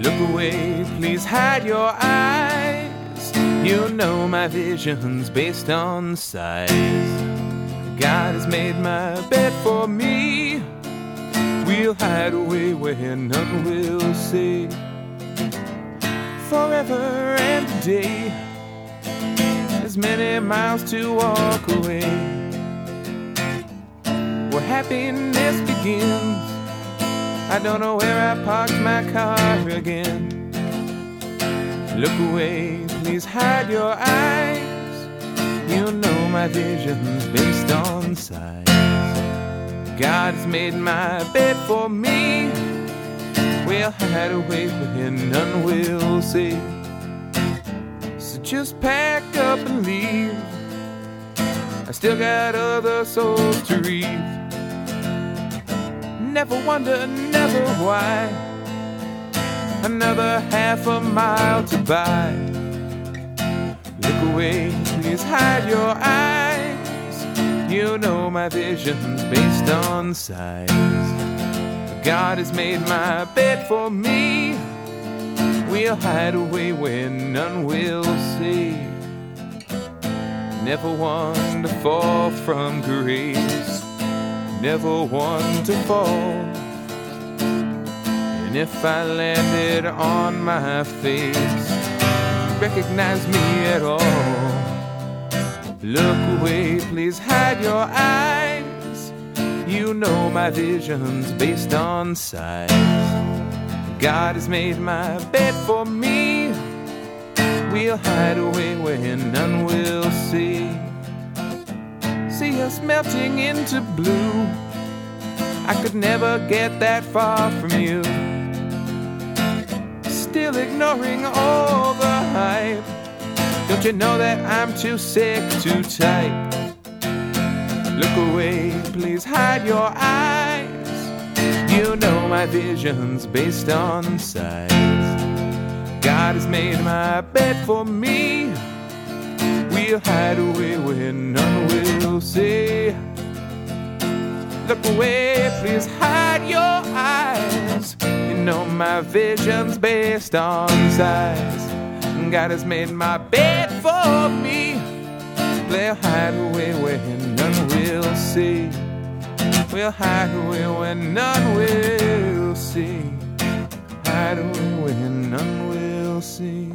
Look away, please hide your eyes. You know my vision's based on size. God has made my bed for me. We'll hide away where none will see. Forever and a day, there's many miles to walk away. Where happiness begins, I don't know where I parked my car again. Look away, please hide your eyes. You know my vision's based on size. God has made my bed for me. We'll hide away where none will see. So just pack up and leave. I still got other souls to read. Never wonder, never why. Another half a mile to buy. Look away, please hide your eyes. You know my vision's based on size. God has made my bed for me. We'll hide away where none will see. Never one to fall from grace, never one to fall. And if I landed on my face, recognize me at all. Look away, please hide your eyes. You know my vision's based on size. God has made my bed for me. We'll hide away where none will see. See us melting into blue. I could never get that far from you. Still ignoring all the hype. Don't you know that I'm too sick to type? Look away, please hide your eyes. You know my vision's based on size. God has made my bed for me. We'll hide away where none will see. Look away, please hide your eyes. You know my vision's based on size. God has made my bed for me. We'll hide away where none will see. We'll hide away where none will see. Hide away where none will see.